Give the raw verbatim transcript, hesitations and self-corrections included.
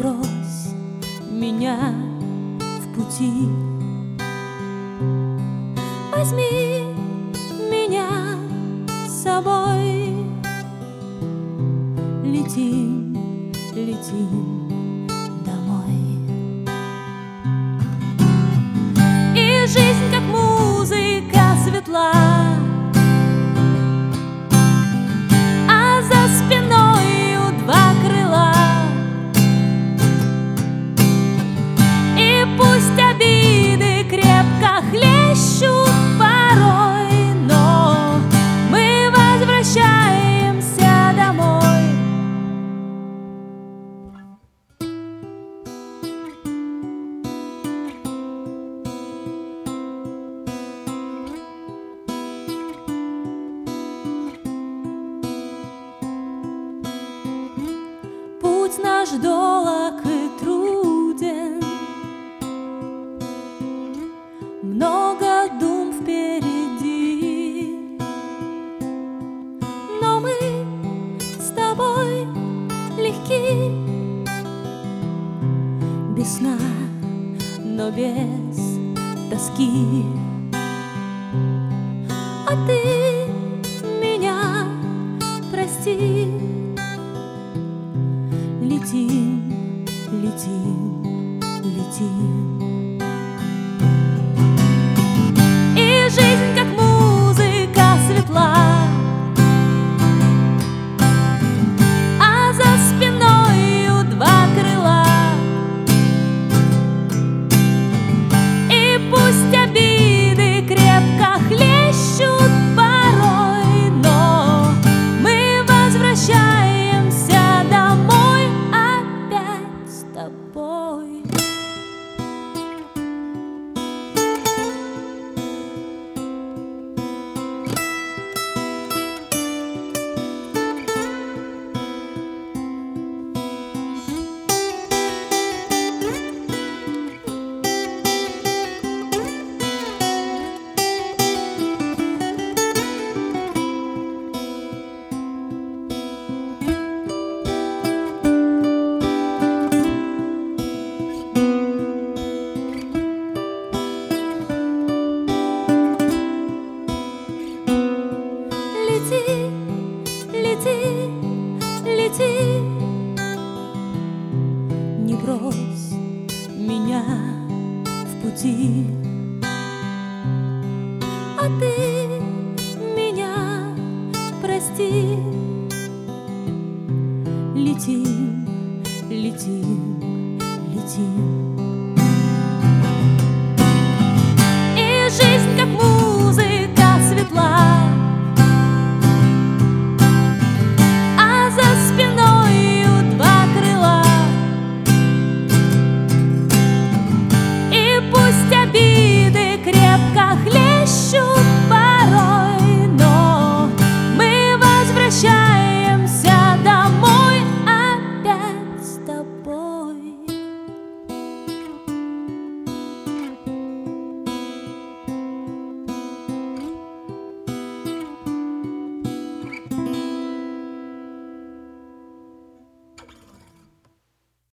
брось меня в пути. Возьми меня с собой. Летим, летим домой. И жизнь, как музыка, светла, а за спиною два крыла. И пусть обиды крепко хлещут порой, но мы возвращаемся домой. Путь наш долог и труден, много дум впереди, но мы с тобой легки, без сна, но без тоски. А ты меня прости. Летим, летим, летим. И жизнь, как музыка, светла, а за спиною два крыла. И пусть обиды крепко хлещут порой, но мы возвращаемся домой опять с тобой. Лети, лети, лети, не брось меня в пути. А ты меня прости. Летим, летим, летим.